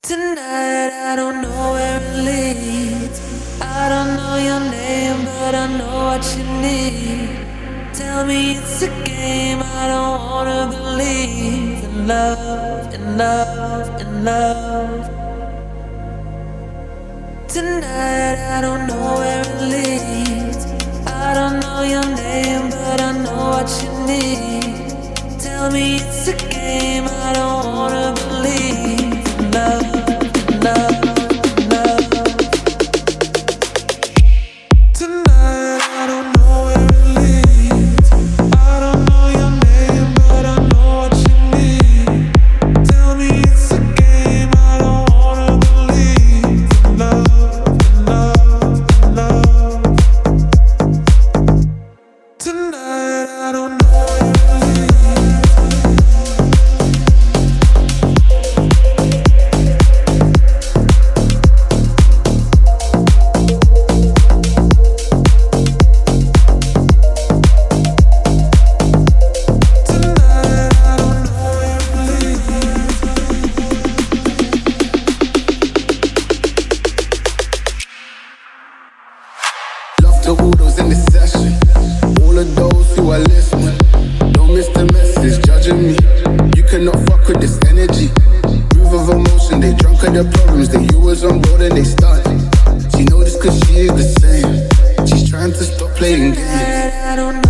Tonight I don't know where it leads. I don't know your name, but I know what you need. Tell me it's a game, I don't wanna believe in love, in love, in love. Tonight I don't know where it leads. I don't know your name, but I know what you need. Tell me it's a game, I don't wanna believe in love. To all those in the session, all of those who are listening, don't miss the message judging me. You cannot fuck with this energy. Groove of emotion, they drunk at their problems. They you was on road and they started. She know this cause she is the same. She's trying to stop playing games.